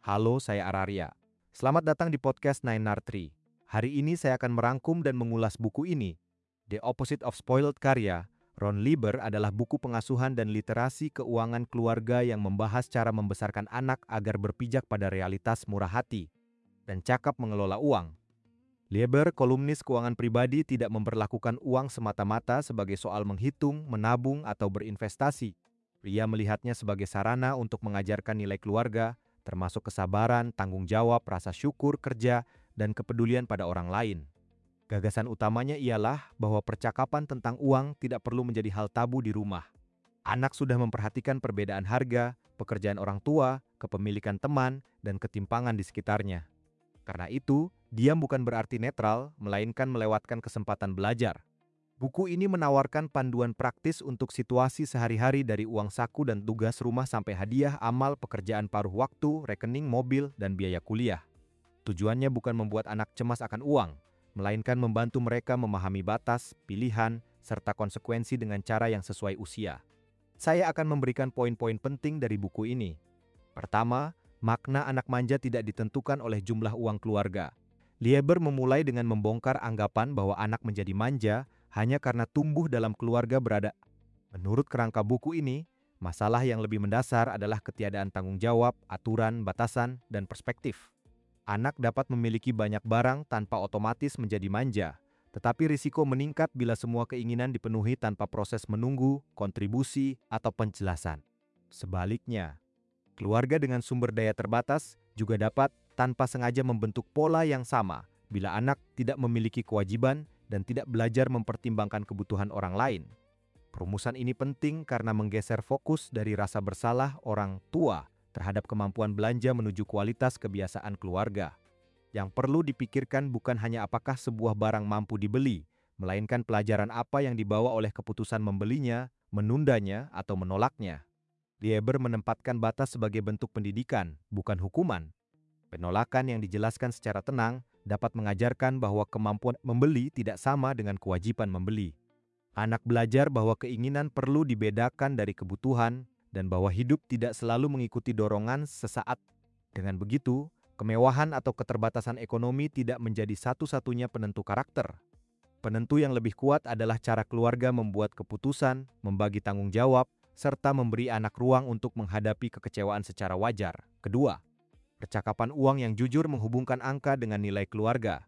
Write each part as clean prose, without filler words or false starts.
Halo, saya Araria. Selamat datang di podcast Nine Tree. Hari ini saya akan merangkum dan mengulas buku ini. The Opposite of Spoiled karya Ron Lieber adalah buku pengasuhan dan literasi keuangan keluarga yang membahas cara membesarkan anak agar berpijak pada realitas murah hati dan cakap mengelola uang. Lieber, kolumnis keuangan pribadi, tidak memperlakukan uang semata-mata sebagai soal menghitung, menabung, atau berinvestasi. Ia melihatnya sebagai sarana untuk mengajarkan nilai keluarga, termasuk kesabaran, tanggung jawab, rasa syukur, kerja, dan kepedulian pada orang lain. Gagasan utamanya ialah bahwa percakapan tentang uang tidak perlu menjadi hal tabu di rumah. Anak sudah memperhatikan perbedaan harga, pekerjaan orang tua, kepemilikan teman, dan ketimpangan di sekitarnya. Karena itu, diam bukan berarti netral, melainkan melewatkan kesempatan belajar. Buku ini menawarkan panduan praktis untuk situasi sehari-hari dari uang saku dan tugas rumah sampai hadiah, amal, pekerjaan paruh waktu, rekening, mobil, dan biaya kuliah. Tujuannya bukan membuat anak cemas akan uang, melainkan membantu mereka memahami batas, pilihan, serta konsekuensi dengan cara yang sesuai usia. Saya akan memberikan poin-poin penting dari buku ini. Pertama, makna anak manja tidak ditentukan oleh jumlah uang keluarga. Lieber memulai dengan membongkar anggapan bahwa anak menjadi manja hanya karena tumbuh dalam keluarga berada. Menurut kerangka buku ini, masalah yang lebih mendasar adalah ketiadaan tanggung jawab, aturan, batasan, dan perspektif. Anak dapat memiliki banyak barang tanpa otomatis menjadi manja, tetapi risiko meningkat bila semua keinginan dipenuhi tanpa proses menunggu, kontribusi, atau penjelasan. Sebaliknya, keluarga dengan sumber daya terbatas juga dapat tanpa sengaja membentuk pola yang sama bila anak tidak memiliki kewajiban dan tidak belajar mempertimbangkan kebutuhan orang lain. Perumusan ini penting karena menggeser fokus dari rasa bersalah orang tua terhadap kemampuan belanja menuju kualitas kebiasaan keluarga. Yang perlu dipikirkan bukan hanya apakah sebuah barang mampu dibeli, melainkan pelajaran apa yang dibawa oleh keputusan membelinya, menundanya, atau menolaknya. Lieber menempatkan batas sebagai bentuk pendidikan, bukan hukuman. Penolakan yang dijelaskan secara tenang dapat mengajarkan bahwa kemampuan membeli tidak sama dengan kewajiban membeli. Anak belajar bahwa keinginan perlu dibedakan dari kebutuhan dan bahwa hidup tidak selalu mengikuti dorongan sesaat. Dengan begitu, kemewahan atau keterbatasan ekonomi tidak menjadi satu-satunya penentu karakter. Penentu yang lebih kuat adalah cara keluarga membuat keputusan, membagi tanggung jawab, serta memberi anak ruang untuk menghadapi kekecewaan secara wajar. Kedua, percakapan uang yang jujur menghubungkan angka dengan nilai keluarga.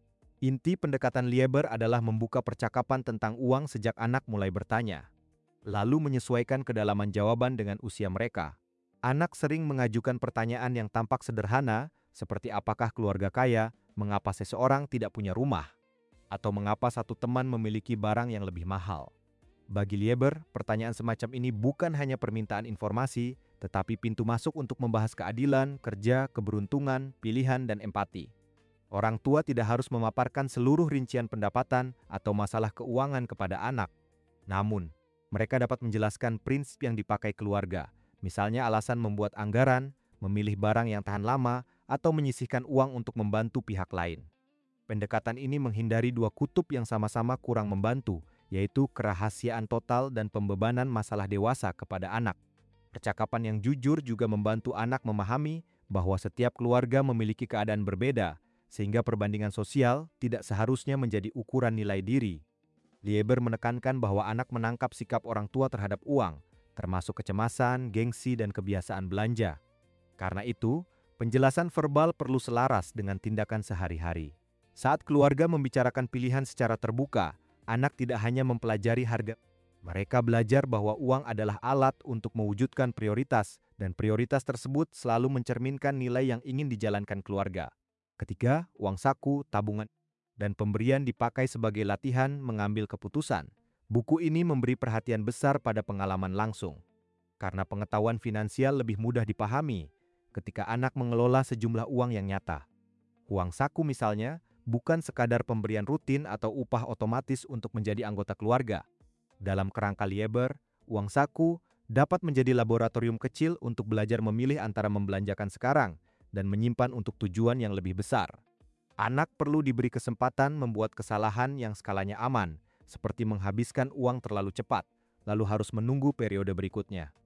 Inti pendekatan Lieber adalah membuka percakapan tentang uang sejak anak mulai bertanya, lalu menyesuaikan kedalaman jawaban dengan usia mereka. Anak sering mengajukan pertanyaan yang tampak sederhana, seperti apakah keluarga kaya, mengapa seseorang tidak punya rumah, atau mengapa satu teman memiliki barang yang lebih mahal. Bagi Lieber, pertanyaan semacam ini bukan hanya permintaan informasi, tetapi pintu masuk untuk membahas keadilan, kerja, keberuntungan, pilihan, dan empati. Orang tua tidak harus memaparkan seluruh rincian pendapatan atau masalah keuangan kepada anak. Namun, mereka dapat menjelaskan prinsip yang dipakai keluarga, misalnya alasan membuat anggaran, memilih barang yang tahan lama, atau menyisihkan uang untuk membantu pihak lain. Pendekatan ini menghindari dua kutub yang sama-sama kurang membantu, yaitu kerahasiaan total dan pembebanan masalah dewasa kepada anak. Percakapan yang jujur juga membantu anak memahami bahwa setiap keluarga memiliki keadaan berbeda, sehingga perbandingan sosial tidak seharusnya menjadi ukuran nilai diri. Lieber menekankan bahwa anak menangkap sikap orang tua terhadap uang, termasuk kecemasan, gengsi, dan kebiasaan belanja. Karena itu, penjelasan verbal perlu selaras dengan tindakan sehari-hari. Saat keluarga membicarakan pilihan secara terbuka, anak tidak hanya mempelajari harga. Mereka belajar bahwa uang adalah alat untuk mewujudkan prioritas, dan prioritas tersebut selalu mencerminkan nilai yang ingin dijalankan keluarga. Ketiga, uang saku, tabungan, dan pemberian dipakai sebagai latihan mengambil keputusan. Buku ini memberi perhatian besar pada pengalaman langsung. Karena pengetahuan finansial lebih mudah dipahami ketika anak mengelola sejumlah uang yang nyata. Uang saku misalnya, bukan sekadar pemberian rutin atau upah otomatis untuk menjadi anggota keluarga. Dalam kerangka Lieber, uang saku dapat menjadi laboratorium kecil untuk belajar memilih antara membelanjakan sekarang dan menyimpan untuk tujuan yang lebih besar. Anak perlu diberi kesempatan membuat kesalahan yang skalanya aman, seperti menghabiskan uang terlalu cepat, lalu harus menunggu periode berikutnya.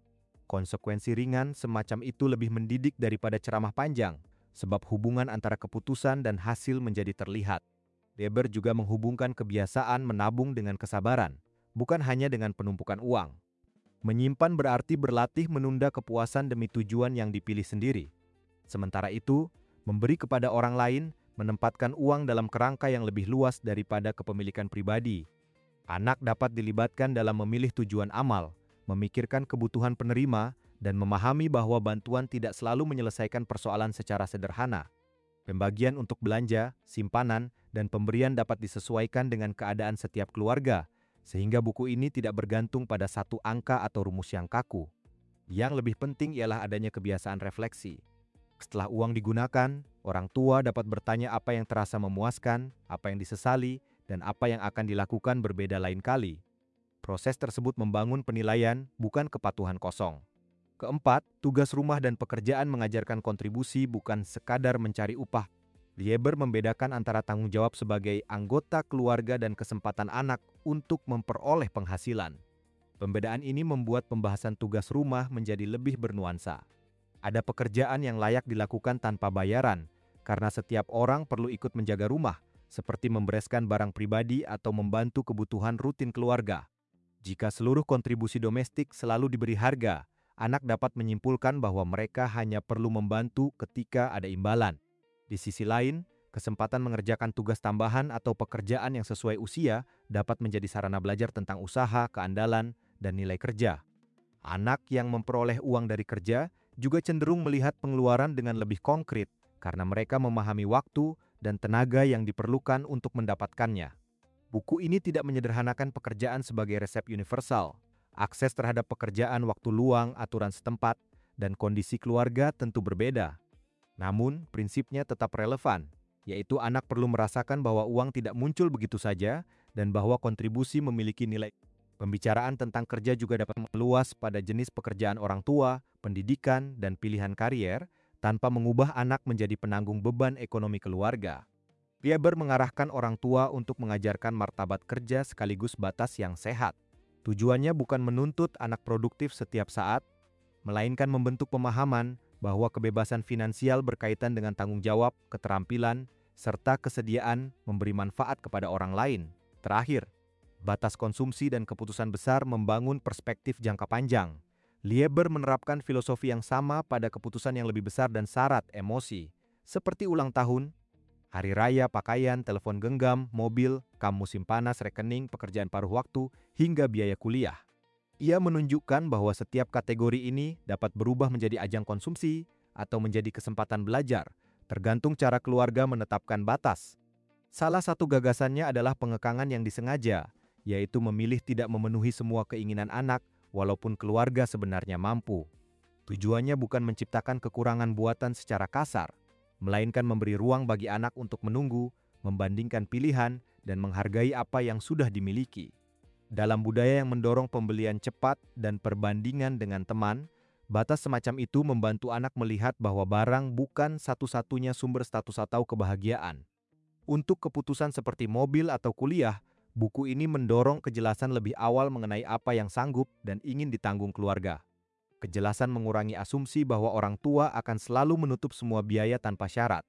Konsekuensi ringan semacam itu lebih mendidik daripada ceramah panjang, sebab hubungan antara keputusan dan hasil menjadi terlihat. Lieber juga menghubungkan kebiasaan menabung dengan kesabaran, bukan hanya dengan penumpukan uang. Menyimpan berarti berlatih menunda kepuasan demi tujuan yang dipilih sendiri. Sementara itu, memberi kepada orang lain menempatkan uang dalam kerangka yang lebih luas daripada kepemilikan pribadi. Anak dapat dilibatkan dalam memilih tujuan amal, memikirkan kebutuhan penerima, dan memahami bahwa bantuan tidak selalu menyelesaikan persoalan secara sederhana. Pembagian untuk belanja, simpanan, dan pemberian dapat disesuaikan dengan keadaan setiap keluarga, sehingga buku ini tidak bergantung pada satu angka atau rumus yang kaku. Yang lebih penting ialah adanya kebiasaan refleksi. Setelah uang digunakan, orang tua dapat bertanya apa yang terasa memuaskan, apa yang disesali, dan apa yang akan dilakukan berbeda lain kali. Proses tersebut membangun penilaian, bukan kepatuhan kosong. Keempat, tugas rumah dan pekerjaan mengajarkan kontribusi bukan sekadar mencari upah. Lieber membedakan antara tanggung jawab sebagai anggota keluarga dan kesempatan anak untuk memperoleh penghasilan. Pembedaan ini membuat pembahasan tugas rumah menjadi lebih bernuansa. Ada pekerjaan yang layak dilakukan tanpa bayaran, karena setiap orang perlu ikut menjaga rumah, seperti membereskan barang pribadi atau membantu kebutuhan rutin keluarga. Jika seluruh kontribusi domestik selalu diberi harga, anak dapat menyimpulkan bahwa mereka hanya perlu membantu ketika ada imbalan. Di sisi lain, kesempatan mengerjakan tugas tambahan atau pekerjaan yang sesuai usia dapat menjadi sarana belajar tentang usaha, keandalan, dan nilai kerja. Anak yang memperoleh uang dari kerja juga cenderung melihat pengeluaran dengan lebih konkret karena mereka memahami waktu dan tenaga yang diperlukan untuk mendapatkannya. Buku ini tidak menyederhanakan pekerjaan sebagai resep universal. Akses terhadap pekerjaan, waktu luang, aturan setempat, dan kondisi keluarga tentu berbeda. Namun, prinsipnya tetap relevan, yaitu anak perlu merasakan bahwa uang tidak muncul begitu saja dan bahwa kontribusi memiliki nilai. Pembicaraan tentang kerja juga dapat meluas pada jenis pekerjaan orang tua, pendidikan, dan pilihan karier, tanpa mengubah anak menjadi penanggung beban ekonomi keluarga. Lieber mengarahkan orang tua untuk mengajarkan martabat kerja sekaligus batas yang sehat. Tujuannya bukan menuntut anak produktif setiap saat, melainkan membentuk pemahaman bahwa kebebasan finansial berkaitan dengan tanggung jawab, keterampilan, serta kesediaan memberi manfaat kepada orang lain. Terakhir, batas konsumsi dan keputusan besar membangun perspektif jangka panjang. Lieber menerapkan filosofi yang sama pada keputusan yang lebih besar dan syarat emosi, seperti ulang tahun, hari raya, pakaian, telepon genggam, mobil, kam musim panas, rekening, pekerjaan paruh waktu, hingga biaya kuliah. Ia menunjukkan bahwa setiap kategori ini dapat berubah menjadi ajang konsumsi atau menjadi kesempatan belajar, tergantung cara keluarga menetapkan batas. Salah satu gagasannya adalah pengekangan yang disengaja, yaitu memilih tidak memenuhi semua keinginan anak walaupun keluarga sebenarnya mampu. Tujuannya bukan menciptakan kekurangan buatan secara kasar, melainkan memberi ruang bagi anak untuk menunggu, membandingkan pilihan, dan menghargai apa yang sudah dimiliki. Dalam budaya yang mendorong pembelian cepat dan perbandingan dengan teman, batas semacam itu membantu anak melihat bahwa barang bukan satu-satunya sumber status atau kebahagiaan. Untuk keputusan seperti mobil atau kuliah, buku ini mendorong kejelasan lebih awal mengenai apa yang sanggup dan ingin ditanggung keluarga. Kejelasan mengurangi asumsi bahwa orang tua akan selalu menutup semua biaya tanpa syarat.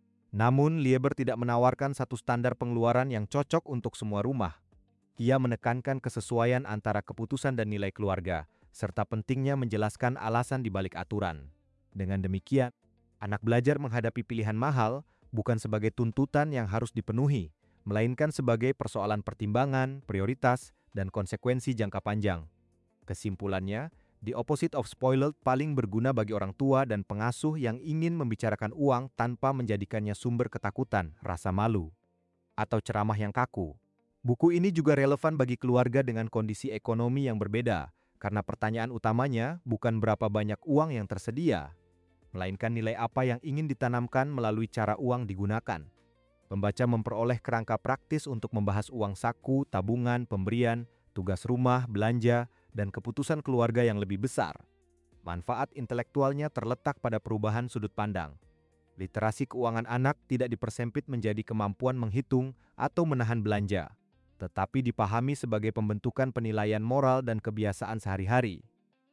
Namun, Lieber tidak menawarkan satu standar pengeluaran yang cocok untuk semua rumah. Ia menekankan kesesuaian antara keputusan dan nilai keluarga, serta pentingnya menjelaskan alasan di balik aturan. Dengan demikian, anak belajar menghadapi pilihan mahal bukan sebagai tuntutan yang harus dipenuhi, melainkan sebagai persoalan pertimbangan, prioritas, dan konsekuensi jangka panjang. Kesimpulannya, The Opposite of Spoiled paling berguna bagi orang tua dan pengasuh yang ingin membicarakan uang tanpa menjadikannya sumber ketakutan, rasa malu, atau ceramah yang kaku. Buku ini juga relevan bagi keluarga dengan kondisi ekonomi yang berbeda, karena pertanyaan utamanya bukan berapa banyak uang yang tersedia, melainkan nilai apa yang ingin ditanamkan melalui cara uang digunakan. Pembaca memperoleh kerangka praktis untuk membahas uang saku, tabungan, pemberian, tugas rumah, belanja, dan keputusan keluarga yang lebih besar. Manfaat intelektualnya terletak pada perubahan sudut pandang. Literasi keuangan anak tidak dipersempit menjadi kemampuan menghitung atau menahan belanja, tetapi dipahami sebagai pembentukan penilaian moral dan kebiasaan sehari-hari.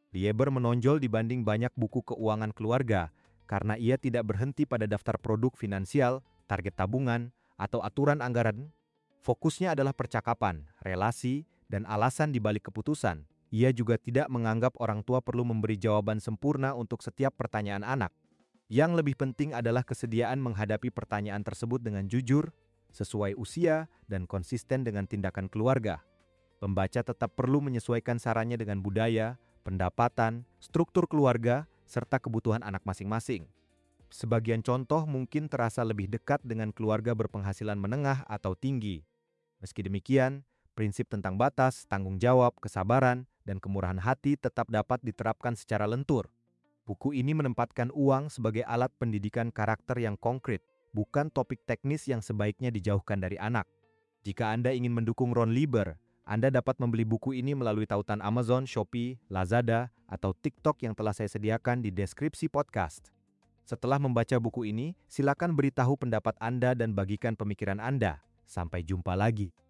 Lieber menonjol dibanding banyak buku keuangan keluarga karena ia tidak berhenti pada daftar produk finansial, target tabungan, atau aturan anggaran. Fokusnya adalah percakapan, relasi, dan alasan di balik keputusan. Ia juga tidak menganggap orang tua perlu memberi jawaban sempurna untuk setiap pertanyaan anak. Yang lebih penting adalah kesediaan menghadapi pertanyaan tersebut dengan jujur, sesuai usia, dan konsisten dengan tindakan keluarga. Pembaca tetap perlu menyesuaikan sarannya dengan budaya, pendapatan, struktur keluarga, serta kebutuhan anak masing-masing. Sebagian contoh mungkin terasa lebih dekat dengan keluarga berpenghasilan menengah atau tinggi. Meski demikian, prinsip tentang batas, tanggung jawab, kesabaran, dan kemurahan hati tetap dapat diterapkan secara lentur. Buku ini menempatkan uang sebagai alat pendidikan karakter yang konkret, bukan topik teknis yang sebaiknya dijauhkan dari anak. Jika Anda ingin mendukung Ron Lieber, Anda dapat membeli buku ini melalui tautan Amazon, Shopee, Lazada, atau TikTok yang telah saya sediakan di deskripsi podcast. Setelah membaca buku ini, silakan beritahu pendapat Anda dan bagikan pemikiran Anda. Sampai jumpa lagi.